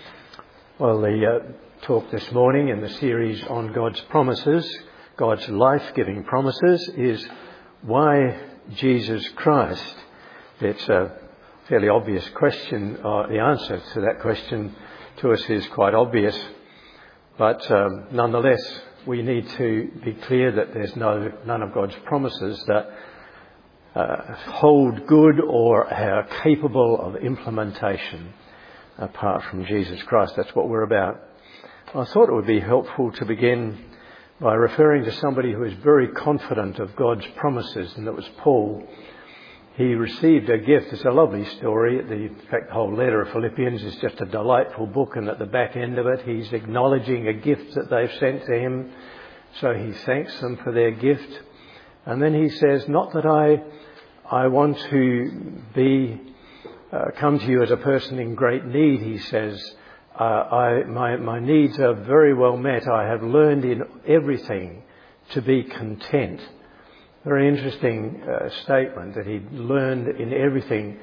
Well, the talk this morning in the series on God's promises, God's life-giving promises, is why Jesus Christ? It's a fairly obvious question. The answer to that question to us is quite obvious. But nonetheless, we need to be clear that there's none of God's promises that hold good or are capable of implementation apart from Jesus Christ. That's what we're about. I thought it would be helpful to begin by referring to somebody who is very confident of God's promises, and that was Paul. He received a gift. It's a lovely story. In fact, the whole letter of Philippians is just a delightful book, and at the back end of it, he's acknowledging a gift that they've sent to him. So he thanks them for their gift. And then he says, not that I want to come to you as a person in great need, he says. My needs are very well met. I have learned in everything to be content. Very interesting statement that he learned in everything.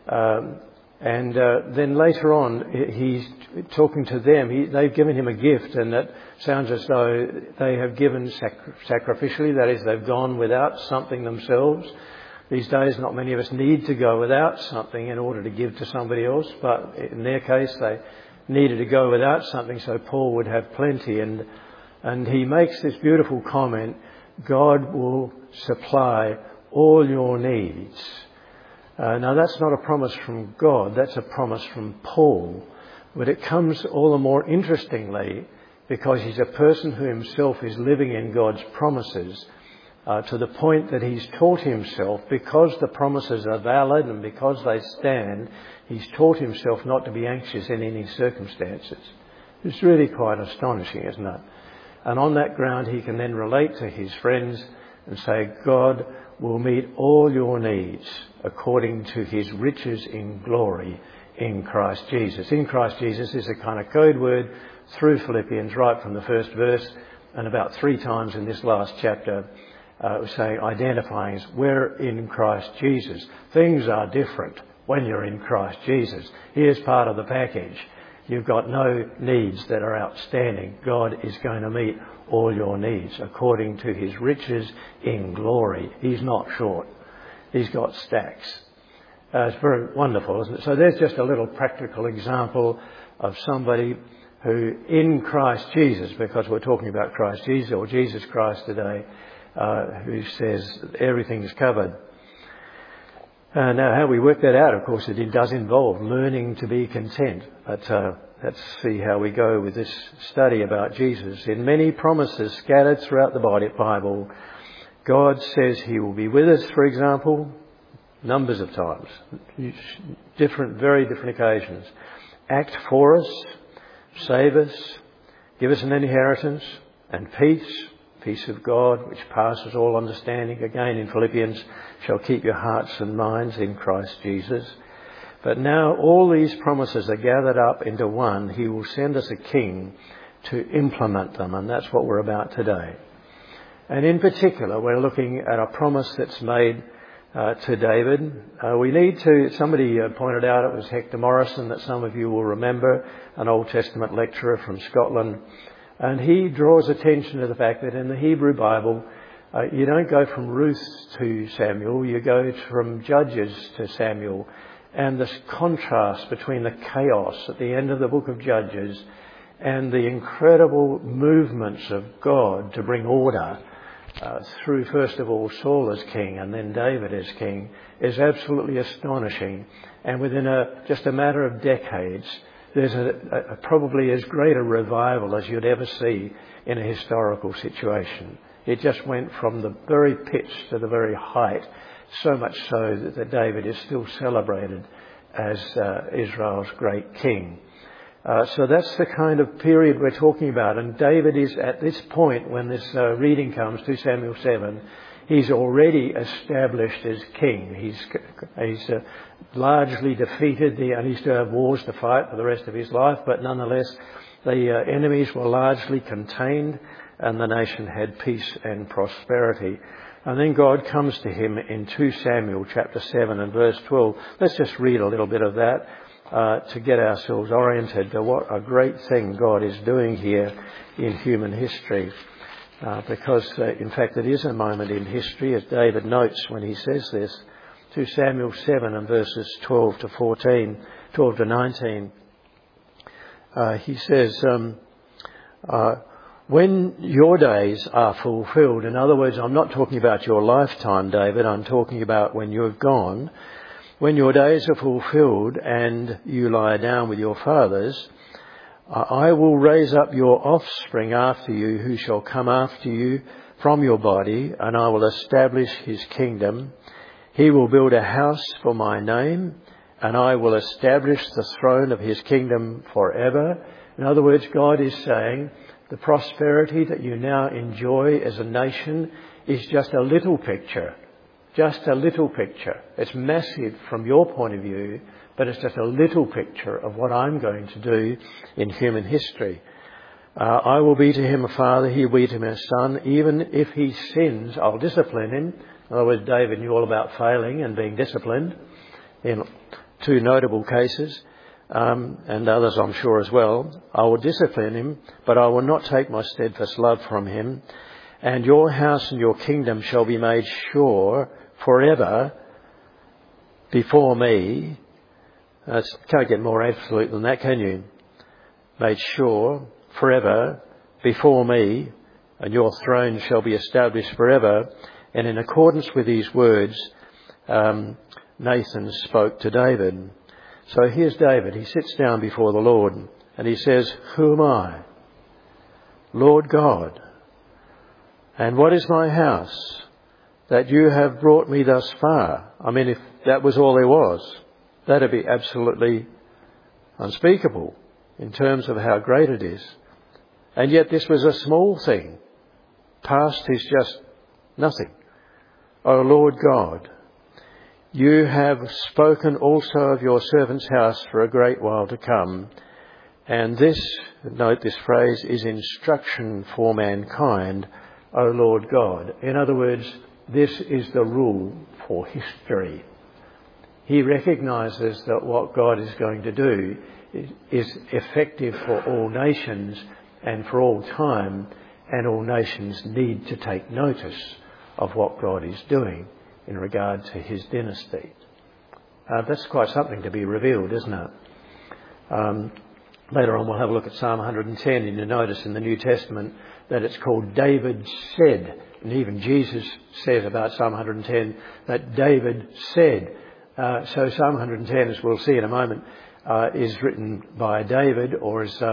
And then later on, he's talking to them. They've given him a gift, and that sounds as though they have given sacrificially. That is, they've gone without something themselves. These days, not many of us need to go without something in order to give to somebody else. But in their case, they needed to go without something so Paul would have plenty. And he makes this beautiful comment, God will supply all your needs. Now that's not a promise from God, that's a promise from Paul. But it comes all the more interestingly because he's a person who himself is living in God's promises to the point that he's taught himself, because the promises are valid and because they stand, he's taught himself not to be anxious in any circumstances. It's really quite astonishing, isn't it? And on that ground, he can then relate to his friends and say, God will meet all your needs according to his riches in glory in Christ Jesus. In Christ Jesus is a kind of code word through Philippians right from the first verse, and about 3 times in this last chapter, saying, identifying as we're in Christ Jesus. Things are different when you're in Christ Jesus. Here's part of the package. You've got no needs that are outstanding. God is going to meet all your needs according to his riches in glory. He's not short. He's got stacks. It's very wonderful, isn't it? So there's just a little practical example of somebody who in Christ Jesus, because we're talking about Christ Jesus or Jesus Christ today, who says everything's covered. Now, how we work that out, of course, it does involve learning to be content. But let's see how we go with this study about Jesus. In many promises scattered throughout the Bible, God says he will be with us, for example, numbers of times, very different occasions. Act for us, save us, give us an inheritance and peace of God, which passes all understanding, again in Philippians, shall keep your hearts and minds in Christ Jesus. But now all these promises are gathered up into one. He will send us a king to implement them, and that's what we're about today. And in particular, we're looking at a promise that's made to David. Somebody pointed out, it was Hector Morrison, that some of you will remember, an Old Testament lecturer from Scotland. And he draws attention to the fact that in the Hebrew Bible, you don't go from Ruth to Samuel, you go from Judges to Samuel. And this contrast between the chaos at the end of the book of Judges and the incredible movements of God to bring order through, first of all, Saul as king and then David as king is absolutely astonishing. And within just a matter of decades, there's probably as great a revival as you'd ever see in a historical situation. It just went from the very pitch to the very height, so much so that David is still celebrated as Israel's great king. So that's the kind of period we're talking about. And David is at this point, when this reading comes, 2 Samuel 7, he's already established as king. He's largely defeated, and he still have wars to fight for the rest of his life, but nonetheless the enemies were largely contained and the nation had peace and prosperity. And then God comes to him in 2 Samuel chapter 7 and verse 12. Let's just read a little bit of that. to get ourselves oriented to what a great thing God is doing here in human history. Because, in fact, it is a moment in history, as David notes when he says this, 2 Samuel 7 and verses 12 to 19. He says, when your days are fulfilled, in other words, I'm not talking about your lifetime, David, I'm talking about when you're gone. When your days are fulfilled and you lie down with your fathers, I will raise up your offspring after you, who shall come after you from your body, and I will establish his kingdom. He will build a house for my name, and I will establish the throne of his kingdom forever. In other words, God is saying the prosperity that you now enjoy as a nation is just a little picture. Just a little picture. It's massive from your point of view, but it's just a little picture of what I'm going to do in human history. I will be to him a father, he will be to me a son. Even if he sins, I'll discipline him. In other words, David knew all about failing and being disciplined in 2 notable cases, and others I'm sure as well. I will discipline him, but I will not take my steadfast love from him. And your house and your kingdom shall be made sure forever before me. Can't get more absolute than that, can you? Made sure forever before me, and your throne shall be established forever. And in accordance with these words, Nathan spoke to David. So here's David. He sits down before the Lord and he says, who am I? Lord God. And what is my house that you have brought me thus far? I mean, if that was all there was, that'd be absolutely unspeakable in terms of how great it is. And yet this was a small thing. Past is just nothing. O Lord God, you have spoken also of your servant's house for a great while to come. And this, note this phrase, is instruction for mankind, O Lord God. In other words, this is the rule for history. He recognises that what God is going to do is effective for all nations and for all time, and all nations need to take notice of what God is doing in regard to his dynasty. That's quite something to be revealed, isn't it? Later on we'll have a look at Psalm 110, and you'll notice in the New Testament that it's called David said. And even Jesus says about Psalm 110 that David said. So Psalm 110, as we'll see in a moment, is written by David, or is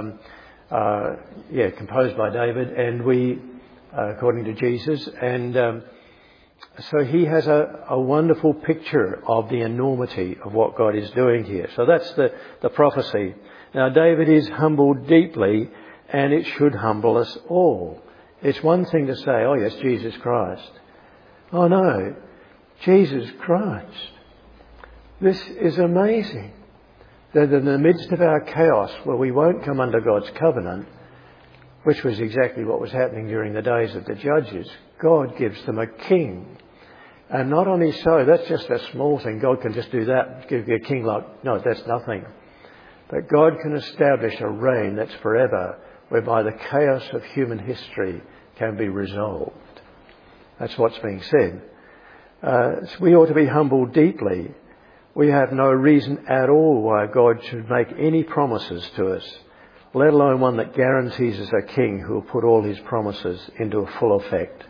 composed by David, and we, according to Jesus, and so he has a wonderful picture of the enormity of what God is doing here. So that's the prophecy. Now David is humbled deeply, and it should humble us all. It's one thing to say, oh yes, Jesus Christ. Oh no, Jesus Christ. This is amazing. That in the midst of our chaos, where we won't come under God's covenant, which was exactly what was happening during the days of the judges, God gives them a king. And not only so, that's just a small thing. God can just do that, give you a king like, no, that's nothing. But God can establish a reign that's forever, whereby the chaos of human history can be resolved. That's what's being said. So we ought to be humbled deeply. We have no reason at all why God should make any promises to us, let alone one that guarantees us a king who will put all his promises into a full effect.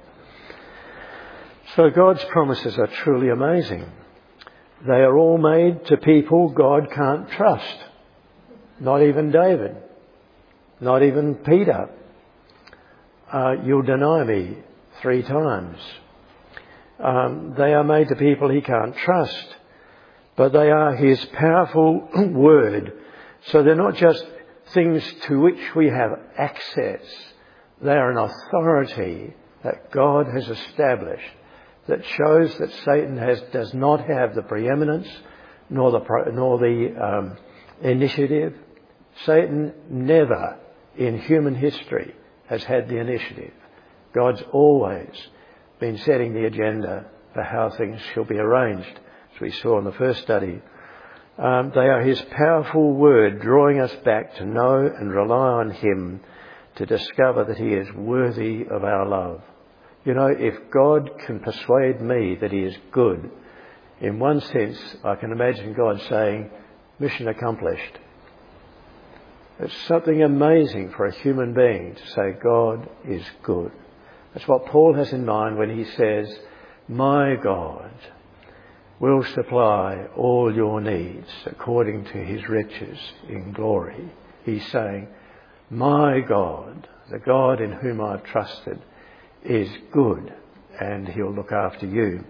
So God's promises are truly amazing. They are all made to people God can't trust. Not even David. Not even Peter. You'll deny me 3 times. They are made to people he can't trust. But they are his powerful word. So they're not just things to which we have access. They are an authority that God has established that shows that Satan does not have the preeminence nor the initiative. Satan never in human history has had the initiative. God's always been setting the agenda for how things shall be arranged, as we saw in the first study. They are his powerful word, drawing us back to know and rely on him to discover that he is worthy of our love. You know, if God can persuade me that he is good, in one sense, I can imagine God saying, mission accomplished. It's something amazing for a human being to say God is good. That's what Paul has in mind when he says, my God will supply all your needs according to his riches in glory. He's saying, my God, the God in whom I've trusted, is good and he'll look after you.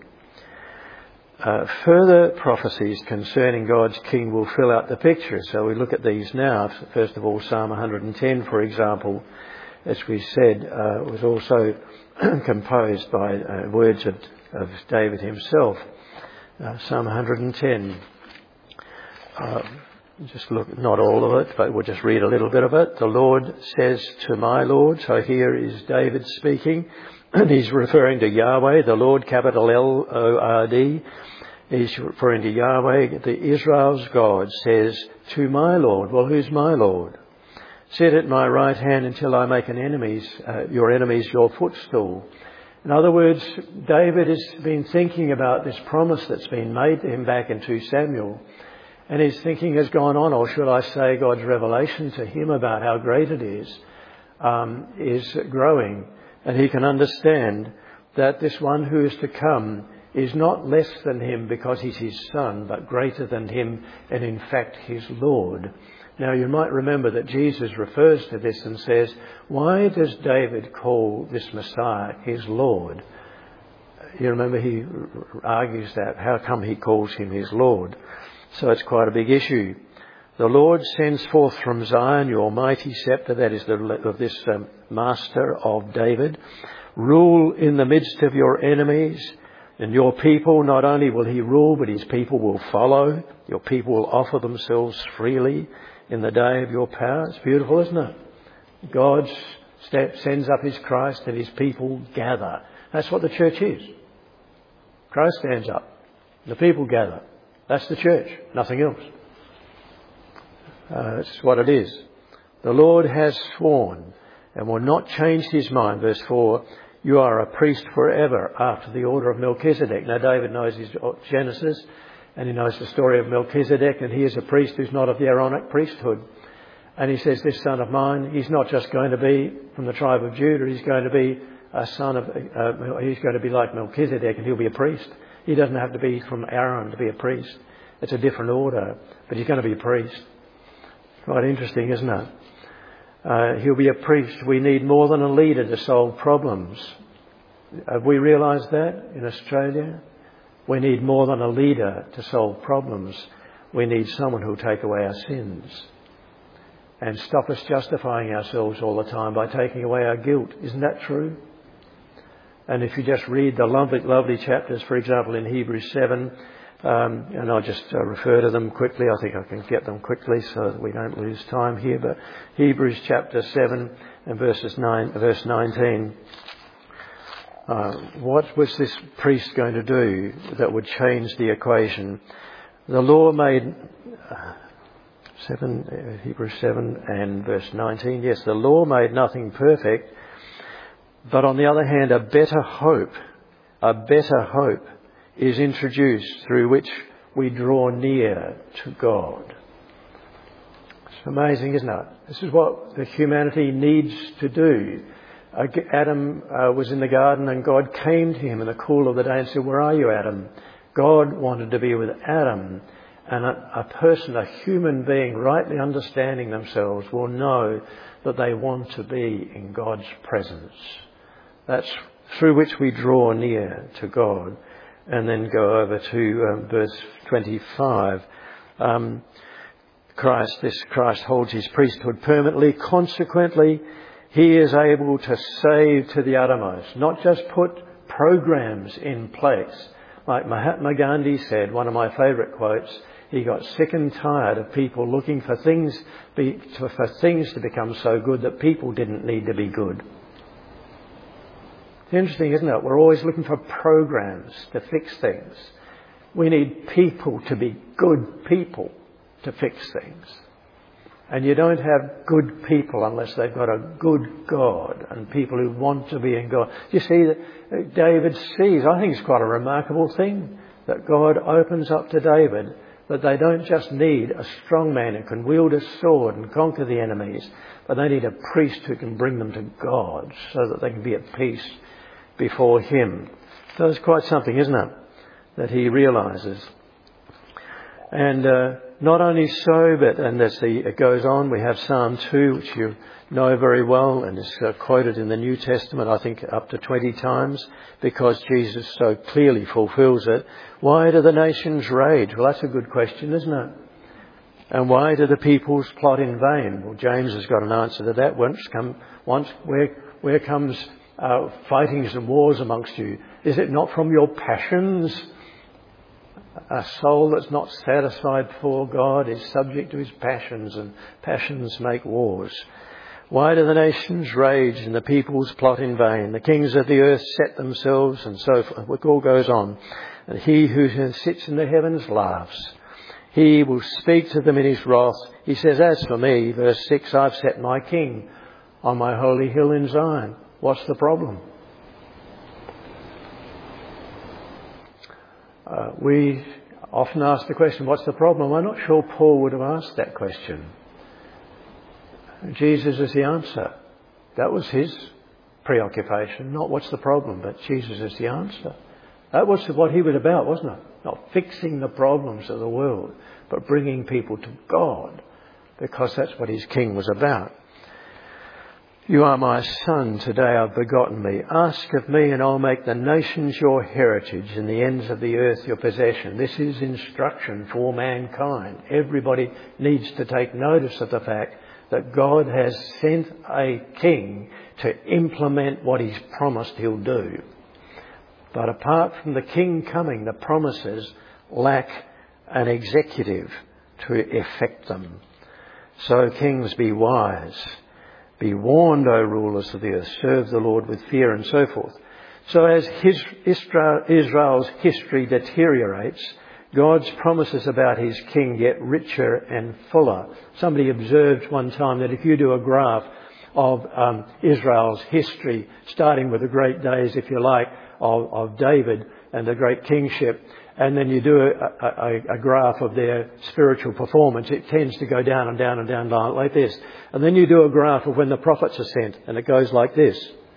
Further prophecies concerning God's King will fill out the picture. So we look at these now. First of all, Psalm 110, for example, as we said, was also composed by words of David himself. Psalm 110. Just look, not all of it, but we'll just read a little bit of it. The Lord says to my Lord. So here is David speaking, and he's referring to Yahweh, the Lord, capital L-O-R-D. He's referring to Yahweh, the Israel's God, says to my Lord. Well, who's my Lord? Sit at my right hand until I make your enemies your footstool. In other words, David has been thinking about this promise that's been made to him back in 2 Samuel. And his thinking has gone on, or should I say God's revelation to him about how great it is growing. And he can understand that this one who is to come is not less than him because he's his son, but greater than him and in fact his Lord. Now you might remember that Jesus refers to this and says, why does David call this Messiah his Lord? You remember he argues that. How come he calls him his Lord? So it's quite a big issue. The Lord sends forth from Zion your mighty scepter, that is of this master of David. Rule in the midst of your enemies. And your people, not only will he rule, but his people will follow. Your people will offer themselves freely in the day of your power. It's beautiful, isn't it? God sends up his Christ and his people gather. That's what the church is. Christ stands up. The people gather. That's the church, nothing else. That's what it is. The Lord has sworn and will not change his mind. Verse 4, you are a priest forever after the order of Melchizedek. Now David knows his Genesis and he knows the story of Melchizedek, and he is a priest who's not of the Aaronic priesthood. And he says, this son of mine, he's not just going to be from the tribe of Judah, he's going to be a son of, he's going to be like Melchizedek and he'll be a priest. He doesn't have to be from Aaron to be a priest. It's a different order, but he's going to be a priest. Quite interesting, isn't it? He'll be a priest. We need more than a leader to solve problems. Have we realised that in Australia? We need more than a leader to solve problems. We need someone who'll take away our sins and stop us justifying ourselves all the time by taking away our guilt. Isn't that true? And if you just read the lovely chapters, for example, in Hebrews 7, and I'll just refer to them quickly. I think I can get them quickly so that we don't lose time here. But Hebrews chapter 7 and verse 19. What was this priest going to do that would change the equation? The law made... Hebrews 7 and verse 19. Yes, the law made nothing perfect. But on the other hand, a better hope is introduced through which we draw near to God. It's amazing, isn't it? This is what the humanity needs to do. Adam was in the garden and God came to him in the cool of the day and said, where are you, Adam? God wanted to be with Adam. And a person, a human being, rightly understanding themselves, will know that they want to be in God's presence. That's through which we draw near to God. And then go over to verse 25. Christ holds his priesthood permanently. Consequently, he is able to save to the uttermost. Not just put programs in place. Like Mahatma Gandhi said, one of my favourite quotes, he got sick and tired of people looking for things to become so good that people didn't need to be good. It's interesting, isn't it? We're always looking for programs to fix things. We need people to be good people. to fix things. And you don't have good people unless they've got a good God and people who want to be in God. You see that David sees, I think it's quite a remarkable thing, that God opens up to David that they don't just need a strong man who can wield a sword and conquer the enemies, but they need a priest who can bring them to God so that they can be at peace before him. So it's quite something, isn't it, that he realises. And not only so, but, and as it goes on, we have Psalm 2, which you know very well, and is quoted in the New Testament, I think, up to 20 times, because Jesus so clearly fulfills it. Why do the nations rage? Well, that's a good question, isn't it? And why do the peoples plot in vain? Well, James has got an answer to that. Where comes fightings and wars amongst you? Is it not from your passions? A soul that's not satisfied before God is subject to his passions, and passions make wars. Why do the nations rage and the peoples plot in vain? The kings of the earth set themselves, and so forth. It all goes on. And he who sits in the heavens laughs. He will speak to them in his wrath. He says, as for me, verse 6, I've set my king on my holy hill in Zion. What's the problem? We often ask the question, what's the problem? I'm not sure Paul would have asked that question. Jesus is the answer. That was his preoccupation, not what's the problem, but Jesus is the answer. That was what he was about, wasn't it? Not fixing the problems of the world, but bringing people to God, because that's what his king was about. You are my son, today I've begotten me. Ask of me and I'll make the nations your heritage and the ends of the earth your possession. This is instruction for mankind. Everybody needs to take notice of the fact that God has sent a king to implement what he's promised he'll do. But apart from the king coming, the promises lack an executive to effect them. So kings, be wise. Be warned, O rulers of the earth, serve the Lord with fear, and so forth. So as Israel's history deteriorates, God's promises about his king get richer and fuller. Somebody observed one time that if you do a graph of Israel's history, starting with the great days, if you like, of David and the great kingship, and then you do a graph of their spiritual performance, it tends to go down and down and down like this. And then you do a graph of when the prophets are sent, and it goes like this.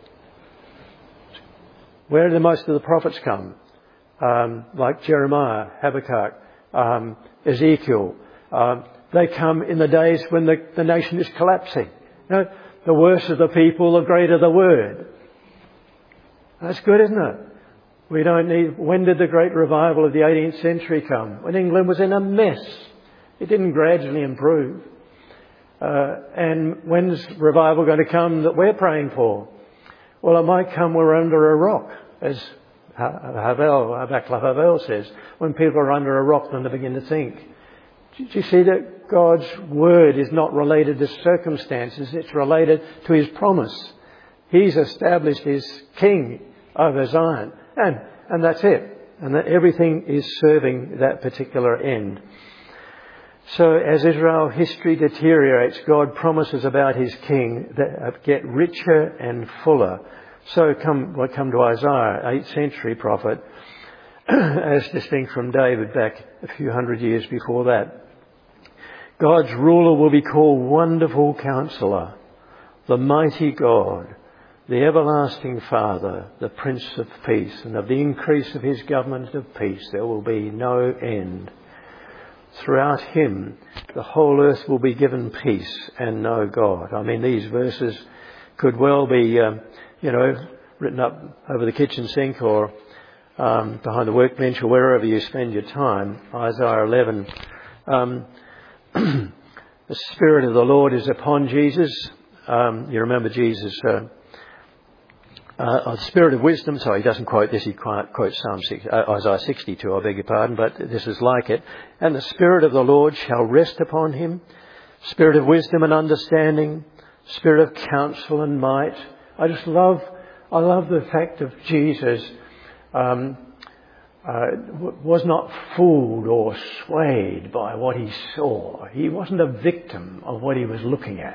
Where do most of the prophets come? Like Jeremiah, Habakkuk, Ezekiel. They come in the days when the nation is collapsing. You know, the worse of the people, the greater the word. That's good, isn't it? We don't need... When did the great revival of the 18th century come? When England was in a mess. It didn't gradually improve. And when's revival going to come that we're praying for? Well, it might come when we're under a rock, as Václav Havel says. When people are under a rock, then they begin to think. Do you see that God's word is not related to circumstances? It's related to his promise. He's established his king over Zion. And that's it. And that everything is serving that particular end. So as Israel history deteriorates, God promises about his king that get richer and fuller. So we'll come to Isaiah, 8th century prophet, as distinct from David back a few hundred years before that. God's ruler will be called Wonderful Counselor, the Mighty God, the Everlasting Father, the Prince of Peace, and of the increase of his government of peace there will be no end. Throughout him, the whole earth will be given peace and no God. I mean, these verses could well be, written up over the kitchen sink or behind the workbench or wherever you spend your time. Isaiah 11. The Spirit of the Lord is upon Jesus. You remember Jesus... the spirit of wisdom, sorry, he doesn't quote this, he quotes Isaiah 62, I beg your pardon, but this is like it. And the Spirit of the Lord shall rest upon him, spirit of wisdom and understanding, spirit of counsel and might. I love the fact of Jesus was not fooled or swayed by what he saw. He wasn't a victim of what he was looking at.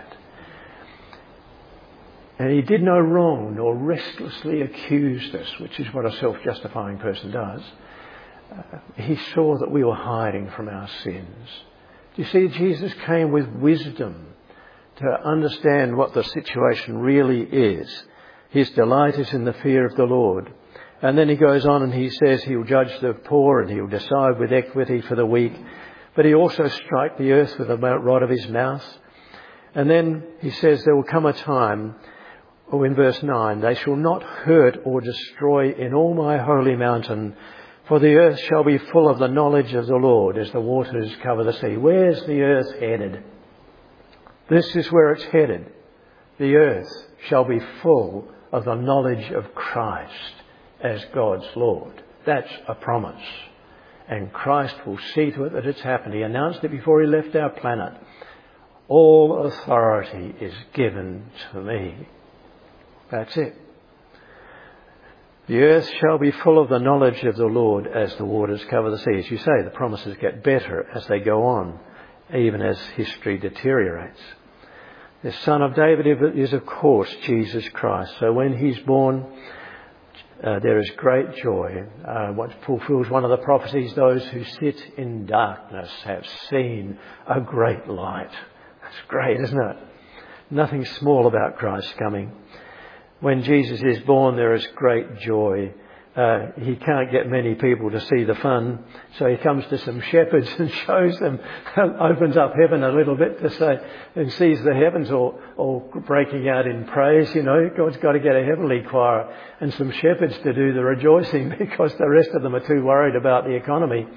And he did no wrong nor restlessly accused us, which is what a self-justifying person does. He saw that we were hiding from our sins. You see, Jesus came with wisdom to understand what the situation really is. His delight is in the fear of the Lord. And then he goes on and he says he'll judge the poor and he'll decide with equity for the weak. But he also strike the earth with the rod of his mouth. And then he says there will come a time, in verse 9, they shall not hurt or destroy in all my holy mountain, for the earth shall be full of the knowledge of the Lord as the waters cover the sea. Where's the earth headed? This is where it's headed. The earth shall be full of the knowledge of Christ as God's Lord. That's a promise. And Christ will see to it that it's happened. He announced it before he left our planet. All authority is given to me. That's it. The earth shall be full of the knowledge of the Lord as the waters cover the sea. As you say, the promises get better as they go on, even as history deteriorates. The Son of David is, of course, Jesus Christ. So when he's born, there is great joy. What fulfills one of the prophecies, those who sit in darkness have seen a great light. That's great, isn't it? Nothing small about Christ's coming. When Jesus is born, there is great joy. He can't get many people to see the fun, so he comes to some shepherds and shows them, opens up heaven a little bit to say, and sees the heavens all breaking out in praise. You know, God's got to get a heavenly choir and some shepherds to do the rejoicing because the rest of them are too worried about the economy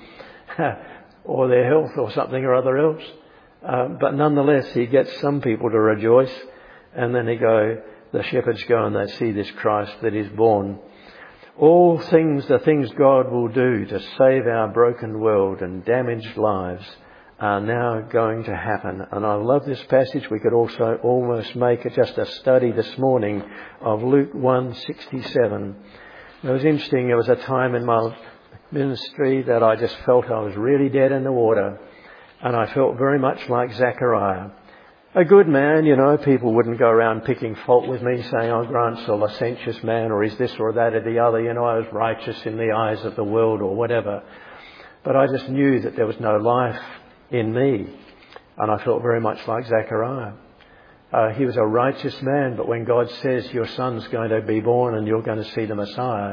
or their health or something or other else. But nonetheless, he gets some people to rejoice, and then the shepherds go and they see this Christ that is born. All things, the things God will do to save our broken world and damaged lives are now going to happen. And I love this passage. We could also almost make it just a study this morning of Luke 1:67. It was interesting. There was a time in my ministry that I just felt I was really dead in the water. And I felt very much like Zechariah. A good man, you know, people wouldn't go around picking fault with me, saying, oh, Grant's a licentious man, or is this or that or the other. You know, I was righteous in the eyes of the world or whatever. But I just knew that there was no life in me. And I felt very much like Zechariah. He was a righteous man, but when God says your son's going to be born and you're going to see the Messiah,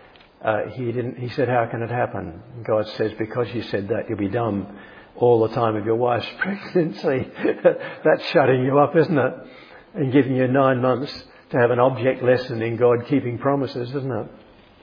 he said, how can it happen? And God says, because you said that, you'll be dumb all the time of your wife's pregnancy. That's shutting you up, isn't it? And giving you 9 months to have an object lesson in God keeping promises, isn't it?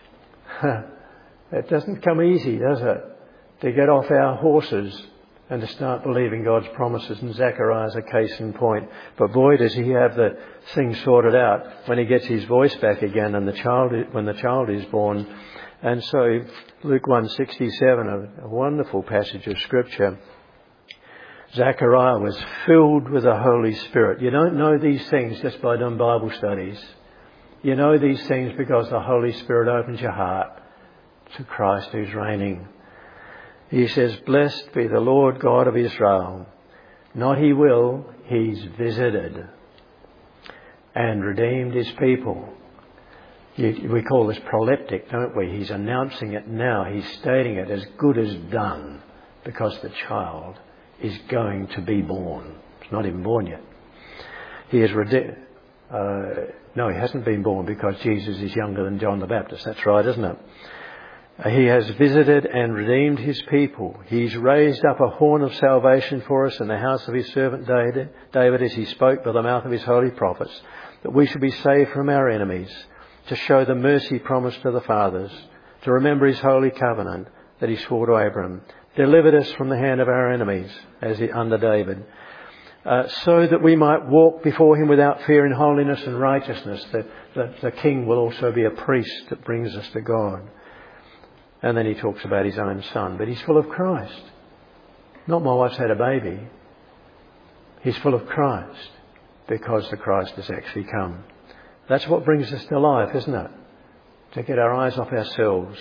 It doesn't come easy, does it? To get off our horses and to start believing God's promises. And Zechariah's a case in point. But boy, does he have the thing sorted out when he gets his voice back again and when the child is born. And so Luke 1:67, a wonderful passage of Scripture. Zechariah was filled with the Holy Spirit. You don't know these things just by doing Bible studies. You know these things because the Holy Spirit opens your heart to Christ who's reigning. He says, blessed be the Lord God of Israel. Not he will, he's visited and redeemed his people. We call this proleptic, don't we? He's announcing it now. He's stating it as good as done because the child is going to be born. It's not even born yet. He is no, he hasn't been born because Jesus is younger than John the Baptist. That's right, isn't it? He has visited and redeemed his people. He's raised up a horn of salvation for us in the house of his servant David as he spoke by the mouth of his holy prophets, that we should be saved from our enemies, to show the mercy promised to the fathers, to remember his holy covenant that he swore to Abraham, delivered us from the hand of our enemies, as under David, so that we might walk before him without fear in holiness and righteousness. The king will also be a priest that brings us to God. And then he talks about his own son, but he's full of Christ. Not my wife's had a baby. He's full of Christ because the Christ has actually come. That's what brings us to life, isn't it? To get our eyes off ourselves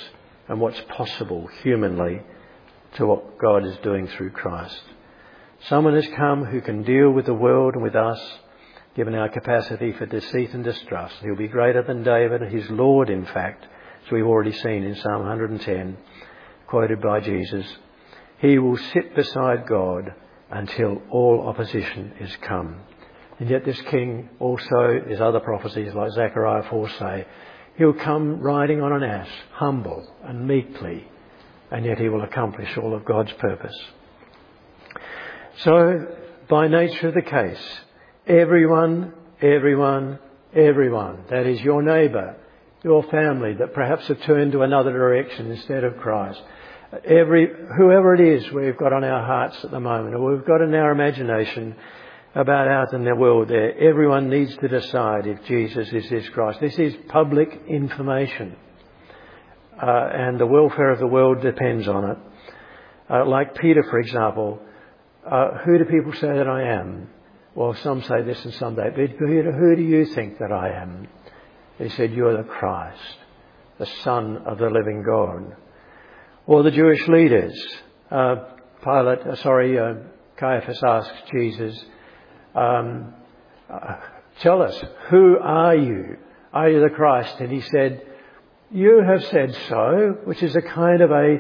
and what's possible humanly to what God is doing through Christ. Someone has come who can deal with the world and with us, given our capacity for deceit and distrust. He'll be greater than David, his Lord, in fact, as we've already seen in Psalm 110, quoted by Jesus. He will sit beside God until all opposition is come. And yet this king also, as other prophecies like Zechariah 4 say, he'll come riding on an ass, humble and meekly, and yet he will accomplish all of God's purpose. So, by nature of the case, everyone, that is your neighbour, your family that perhaps have turned to another direction instead of Christ, whoever it is we've got on our hearts at the moment, or we've got in our imagination about out in the world there, everyone needs to decide if Jesus is this Christ. This is public information, and the welfare of the world depends on it. Like Peter, for example, who do people say that I am? Well, some say this and some that. But Peter, who do you think that I am? He said, you're the Christ, the Son of the living God. Or the Jewish leaders. Caiaphas asks Jesus, tell us, who are you? Are you the Christ? And he said, you have said so, which is a kind of a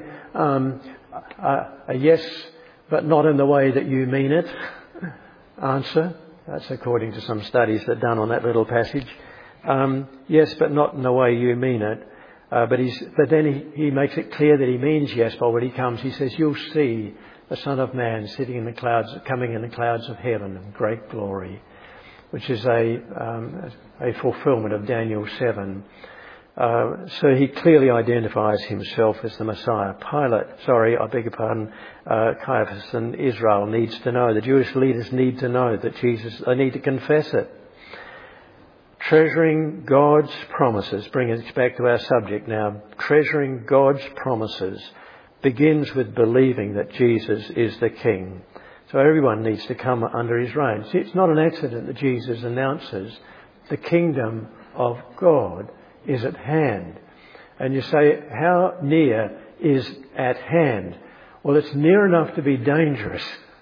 yes, but not in the way that you mean it answer. That's according to some studies that are done on that little passage. Yes, but not in the way you mean it. But then he makes it clear that he means yes. But when he comes, he says, you'll see the Son of Man sitting in the clouds, coming in the clouds of heaven in great glory, which is a fulfilment of Daniel 7. So he clearly identifies himself as the Messiah. Caiaphas and Israel needs to know. The Jewish leaders need to know that they need to confess it. Treasuring God's promises, bringing us back to our subject now, treasuring God's promises begins with believing that Jesus is the King. So everyone needs to come under his reign. See, it's not an accident that Jesus announces the kingdom of God is at hand. And you say, how near is at hand? Well, it's near enough to be dangerous.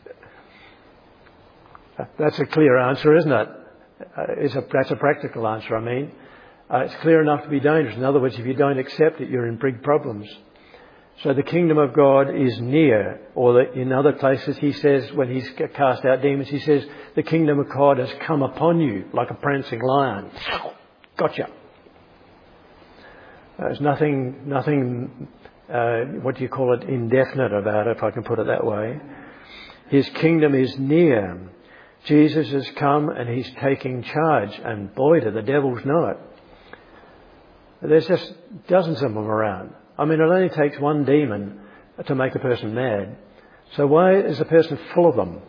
That's a clear answer, isn't it? That's a practical answer, I mean. It's clear enough to be dangerous. In other words, if you don't accept it, you're in big problems. So the kingdom of God is near. Or in other places he says, when he's cast out demons, he says, the kingdom of God has come upon you like a prancing lion. Gotcha. There's nothing, indefinite about it, if I can put it that way. His kingdom is near. Jesus has come and he's taking charge. And boy, do the devils know it. There's just dozens of them around. I mean, it only takes one demon to make a person mad. So why is a person full of them?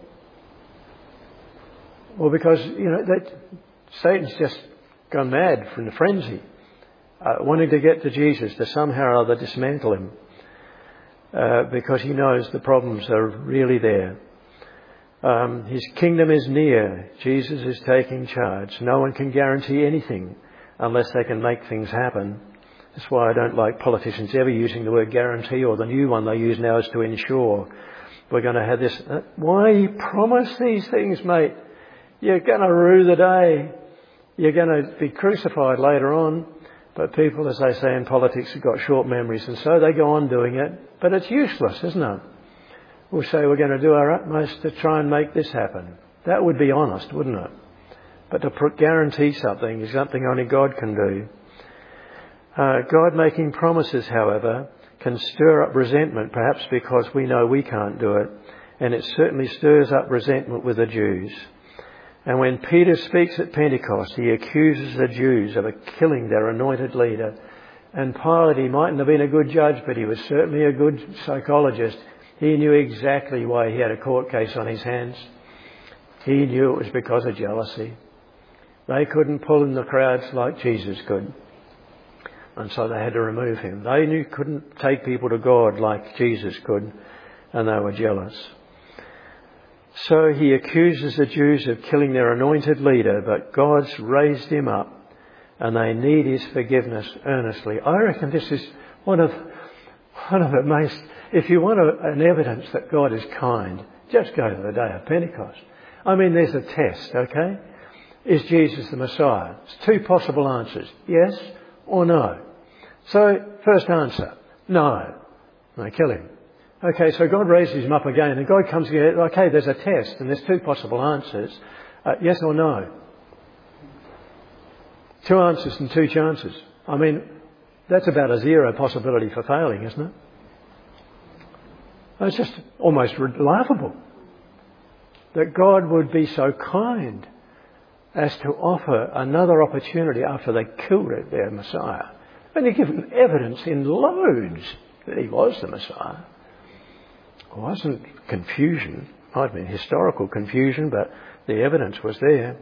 Well, because, Satan's just gone mad from the frenzy. Wanting to get to Jesus to somehow or other dismantle him. Because he knows the problems are really there. His kingdom is near. Jesus is taking charge. No one can guarantee anything unless they can make things happen. That's why I don't like politicians ever using the word guarantee, or the new one they use now is to ensure. We're going to have this. Why promise these things, mate? You're going to rue the day. You're going to be crucified later on. But people, as they say in politics, have got short memories, and so they go on doing it. But it's useless, isn't it? We'll say we're going to do our utmost to try and make this happen. That would be honest, wouldn't it? But to guarantee something is something only God can do. God making promises, however, can stir up resentment, perhaps because we know we can't do it. And it certainly stirs up resentment with the Jews. And when Peter speaks at Pentecost, he accuses the Jews of killing their anointed leader. And Pilate, he mightn't have been a good judge, but he was certainly a good psychologist. He knew exactly why he had a court case on his hands. He knew it was because of jealousy. They couldn't pull in the crowds like Jesus could. And so they had to remove him. They couldn't take people to God like Jesus could, and they were jealous. So he accuses the Jews of killing their anointed leader, but God's raised him up, and they need his forgiveness earnestly. I reckon this is one of one of the most, if you want an evidence that God is kind, just go to the day of Pentecost. I mean, there's a test, okay? Is Jesus the Messiah? It's two possible answers, yes or no. So, first answer, no. They kill him. Okay, so God raises him up again, and God comes again, okay, there's a test, and there's two possible answers, yes or no. Two answers and two chances. I mean, that's about a zero possibility for failing, isn't it? It's just almost laughable that God would be so kind as to offer another opportunity after they killed their Messiah. And he given evidence in loads that he was the Messiah. It wasn't confusion. It might have been historical confusion, but the evidence was there.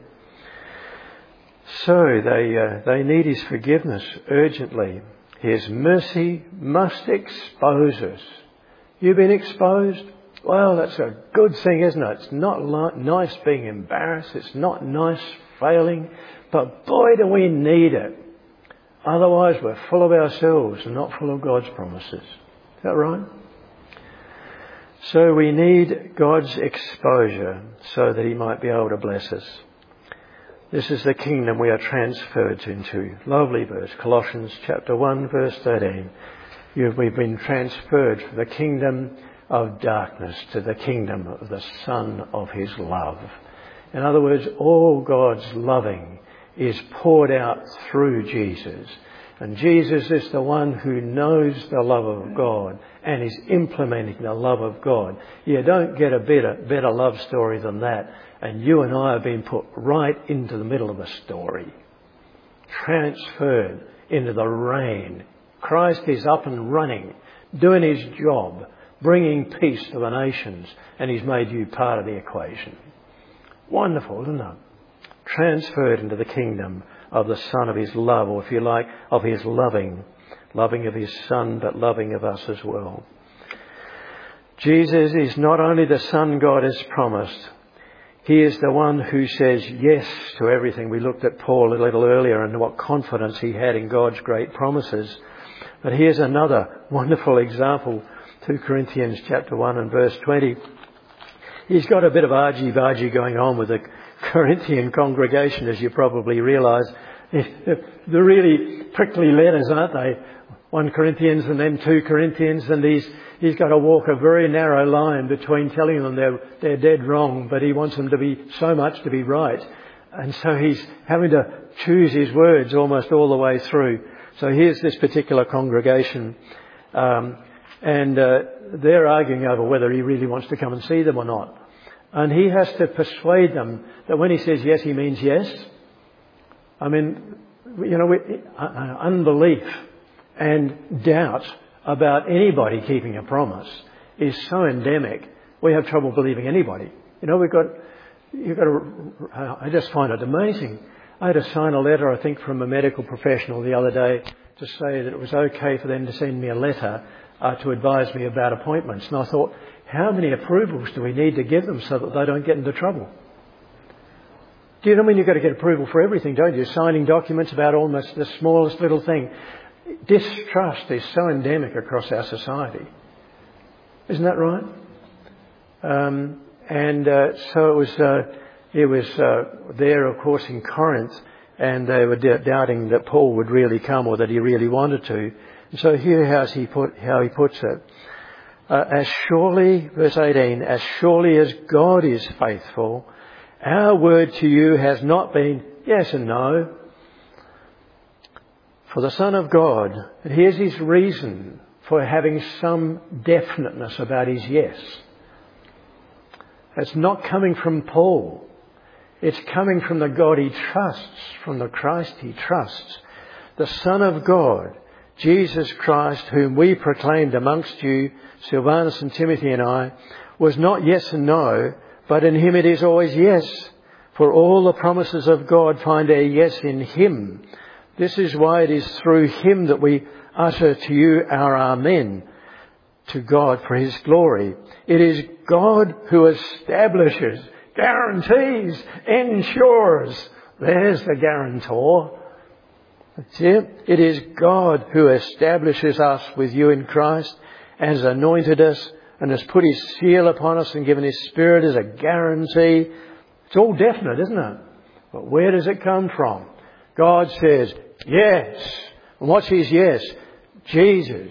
So they need his forgiveness urgently. His mercy must expose us. You've been exposed? Well, that's a good thing, isn't it? It's not nice being embarrassed. It's not nice failing. But boy, do we need it. Otherwise, we're full of ourselves and not full of God's promises. Is that right? So we need God's exposure so that he might be able to bless us. This is the kingdom we are transferred into. Lovely verse, Colossians chapter 1, verse 13. We've been transferred from the kingdom of darkness to the kingdom of the Son of his love. In other words, all God's loving is poured out through Jesus. And Jesus is the one who knows the love of God and is implementing the love of God. You don't get a better love story than that. And you and I have been put right into the middle of the story. Transferred into the reign. Christ is up and running, doing his job, bringing peace to the nations, and he's made you part of the equation. Wonderful, isn't it? Transferred into the kingdom of the Son of his love, or if you like, of his loving of his Son, but loving of us as well. Jesus is not only the Son God has promised, he is the one who says yes to everything. We looked at Paul a little earlier and what confidence he had in God's great promises. But here's another wonderful example, 2 Corinthians chapter 1 and verse 20. He's got a bit of argy-bargy going on with the Corinthian congregation, as you probably realise. They're really prickly letters, aren't they? 1 Corinthians and then 2 Corinthians, and he's got to walk a very narrow line between telling them they're dead wrong, but he wants them to be so much to be right. And so he's having to choose his words almost all the way through. So here's this particular congregation, and they're arguing over whether he really wants to come and see them or not. And he has to persuade them that when he says yes, he means yes. I mean, unbelief and doubt about anybody keeping a promise is so endemic. We have trouble believing anybody. I just find it amazing. I had to sign a letter, I think, from a medical professional the other day to say that it was okay for them to send me a letter to advise me about appointments. And I thought, how many approvals do we need to give them so that they don't get into trouble? Do you know you've got to get approval for everything, don't you? Signing documents about almost the smallest little thing. Distrust is so endemic across our society. Isn't that right? So it was there, of course, in Corinth, and they were doubting that Paul would really come or that he really wanted to. And so here how he puts it. As surely, verse 18, as surely as God is faithful, our word to you has not been yes and no. For the Son of God, and here's his reason for having some definiteness about his yes. It's not coming from Paul. It's coming from the God he trusts, from the Christ he trusts. The Son of God, Jesus Christ, whom we proclaimed amongst you, Silvanus and Timothy and I, was not yes and no, but in him it is always yes. For all the promises of God find a yes in him. This is why it is through him that we utter to you our amen to God for his glory. It is God who establishes, guarantees, ensures. There's the guarantor. That's it. It is God who establishes us with you in Christ and has anointed us and has put His seal upon us and given His Spirit as a guarantee. It's all definite, isn't it? But where does it come from? God says, yes. And what's His yes? Jesus.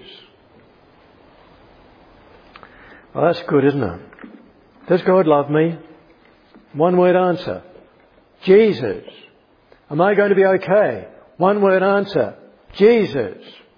Well, that's good, isn't it? Does God love me? One word answer. Jesus. Am I going to be okay? One word answer. Jesus.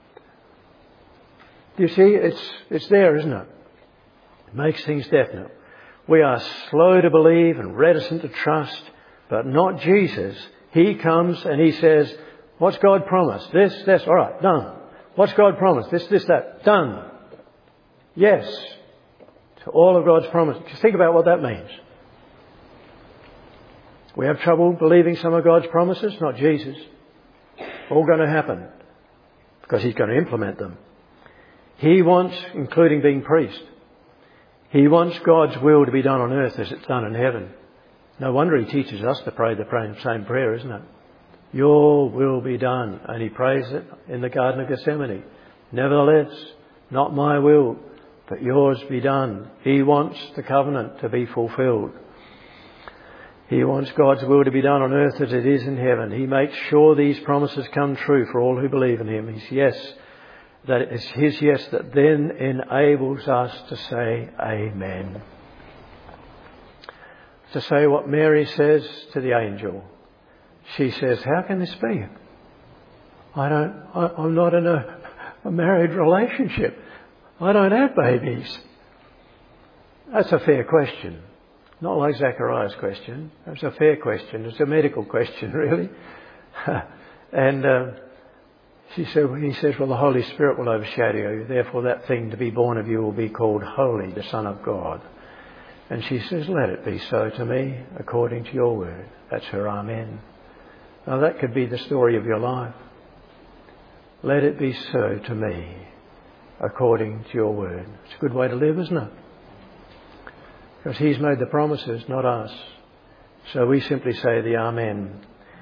You see, it's there, isn't it? It makes things definite. We are slow to believe and reticent to trust, but not Jesus. He comes and He says, what's God promised? This, all right, done. What's God promised? This, that, done. Yes. To all of God's promises. Just think about what that means. We have trouble believing some of God's promises, not Jesus. All going to happen because He's going to implement them. He wants, including being priest, He wants God's will to be done on earth as it's done in heaven. No wonder He teaches us to pray the same prayer, isn't it? Your will be done. And He prays it in the Garden of Gethsemane. Nevertheless, not my will, but yours be done. He wants the covenant to be fulfilled. He wants God's will to be done on earth as it is in heaven. He makes sure these promises come true for all who believe in Him. His yes, that it's His yes that then enables us to say amen. To say what Mary says to the angel. She says, how can this be? I'm not in a married relationship. I don't have babies. That's a fair question. Not like Zachariah's question. It's a fair question. It's a medical question, really. And he says, well, the Holy Spirit will overshadow you. Therefore, that thing to be born of you will be called Holy, the Son of God. And she says, let it be so to me, according to your word. That's her amen. Now, that could be the story of your life. Let it be so to me, according to your word. It's a good way to live, isn't it? Because He's made the promises, not us. So we simply say the amen.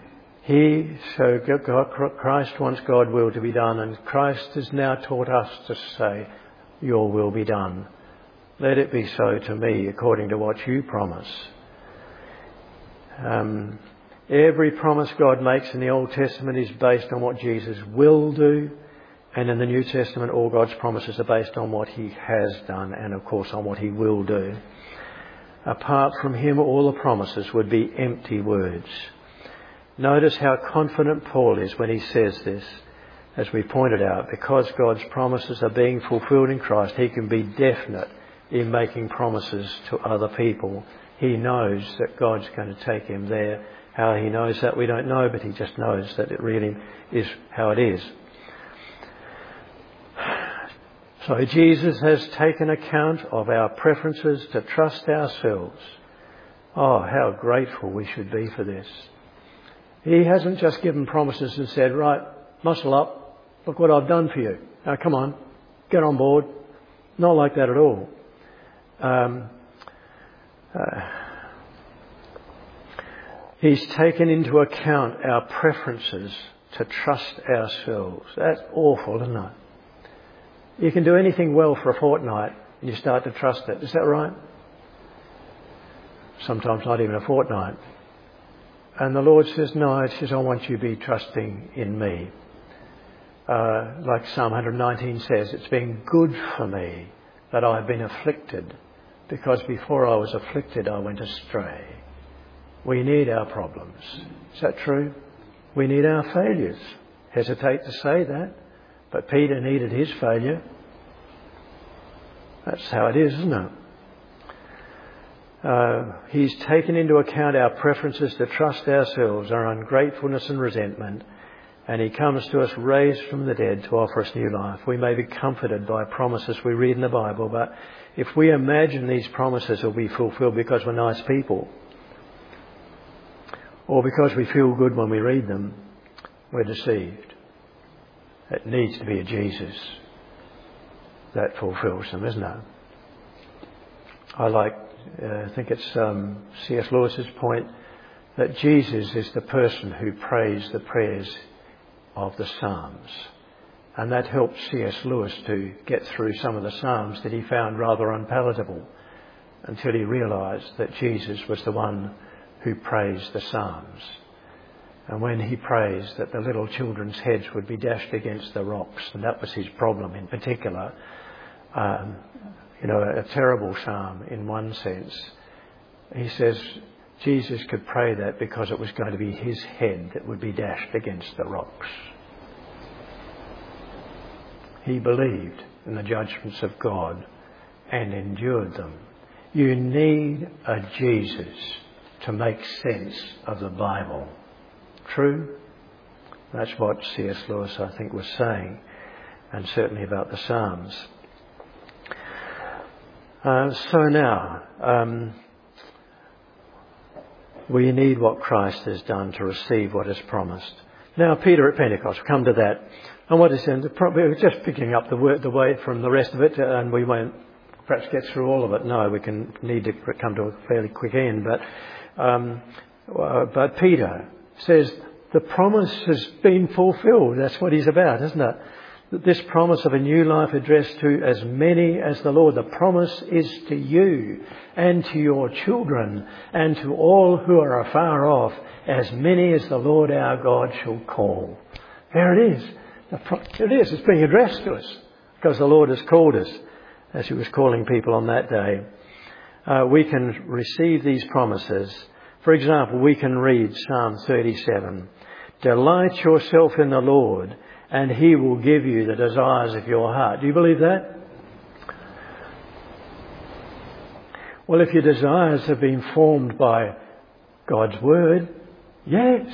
Christ wants God's will to be done, and Christ has now taught us to say, your will be done. Let it be so to me, according to what you promise. Every promise God makes in the Old Testament is based on what Jesus will do. And in the New Testament, all God's promises are based on what He has done and, of course, on what He will do. Apart from Him, all the promises would be empty words. Notice how confident Paul is when he says this. As we pointed out, because God's promises are being fulfilled in Christ, he can be definite in making promises to other people. He knows that God's going to take him there. How he knows that we don't know, but he just knows that it really is how it is. So Jesus has taken account of our preferences to trust ourselves. Oh, how grateful we should be for this. He hasn't just given promises and said, right, muscle up, look what I've done for you. Now come on, get on board. Not like that at all. He's taken into account our preferences to trust ourselves. That's awful, isn't it? You can do anything well for a fortnight and you start to trust it. Is that right? Sometimes not even a fortnight. And the Lord says, no, it says, I want you to be trusting in me. Like Psalm 119 says, it's been good for me that I've been afflicted, because before I was afflicted, I went astray. We need our problems. Is that true? We need our failures. Hesitate to say that, but Peter needed his failure. That's how it is, isn't it? He's taken into account our preferences to trust ourselves, our ungratefulness and resentment, and he comes to us raised from the dead to offer us new life. We may be comforted by promises we read in the Bible, but if we imagine these promises will be fulfilled because we're nice people, or because we feel good when we read them, we're deceived. It needs to be a Jesus that fulfills them, isn't it? I think it's C.S. Lewis's point that Jesus is the person who prays the prayers of the Psalms. And that helped C.S. Lewis to get through some of the Psalms that he found rather unpalatable, until he realised that Jesus was the one who praised the Psalms. And when he praised that the little children's heads would be dashed against the rocks, and that was his problem in particular, a terrible psalm in one sense, he says Jesus could pray that because it was going to be his head that would be dashed against the rocks. He believed in the judgments of God and endured them. You need a Jesus to make sense of the Bible. True? That's what C.S. Lewis, I think, was saying, and certainly about the Psalms. So now, we need what Christ has done to receive what is promised. Now, Peter at Pentecost, we'll come to that. And what is in we're just picking up the way from the rest of it, and we won't perhaps get through all of it. No, we need to come to a fairly quick end. But Peter says the promise has been fulfilled. That's what he's about, isn't it? This promise of a new life addressed to as many as the Lord. The promise is to you and to your children and to all who are afar off, as many as the Lord our God shall call. There it is. It's being addressed to us because the Lord has called us, as he was calling people on that day. We can receive these promises. For example, we can read Psalm 37. Delight yourself in the Lord, and he will give you the desires of your heart. Do you believe that? Well, if your desires have been formed by God's word, yes.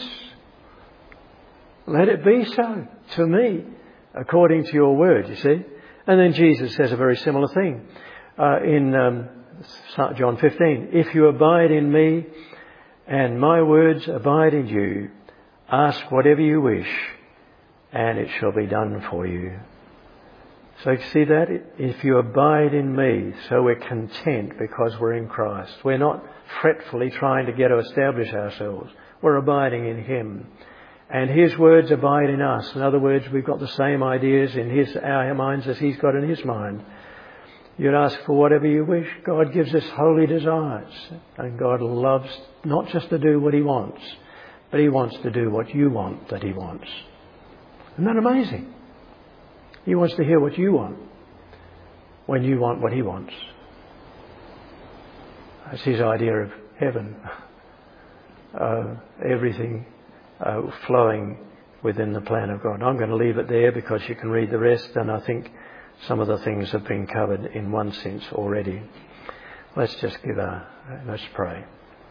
Let it be so to me, according to your word, you see. And then Jesus says a very similar thing in John 15. If you abide in me and my words abide in you, ask whatever you wish and it shall be done for you. So you see that? If you abide in me, so we're content because we're in Christ. We're not fretfully trying to get to establish ourselves. We're abiding in him. And his words abide in us. In other words, we've got the same ideas in our minds as he's got in his mind. You'd ask for whatever you wish. God gives us holy desires. And God loves not just to do what he wants, but he wants to do what you want that he wants. Isn't that amazing? He wants to hear what you want when you want what he wants. That's his idea of heaven. Everything flowing within the plan of God. I'm going to leave it there because you can read the rest, and I think some of the things have been covered in one sense already. Let's pray.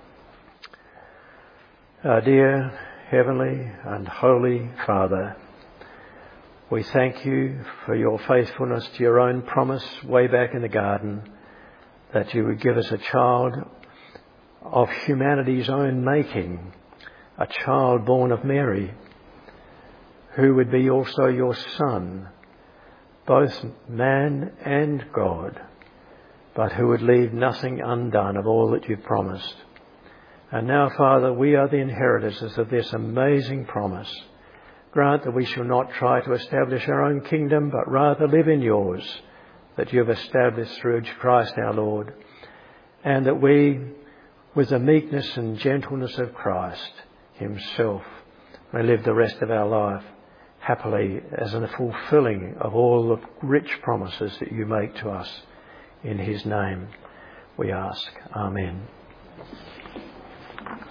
Our dear Heavenly and Holy Father, we thank you for your faithfulness to your own promise way back in the garden, that you would give us a child of humanity's own making, a child born of Mary, who would be also your Son, both man and God, but who would leave nothing undone of all that you've promised. And now, Father, we are the inheritors of this amazing promise. Grant that we shall not try to establish our own kingdom, but rather live in yours, that you have established through Christ our Lord, and that we, with the meekness and gentleness of Christ himself, may live the rest of our life happily as in the fulfilling of all the rich promises that you make to us. In his name we ask. Amen.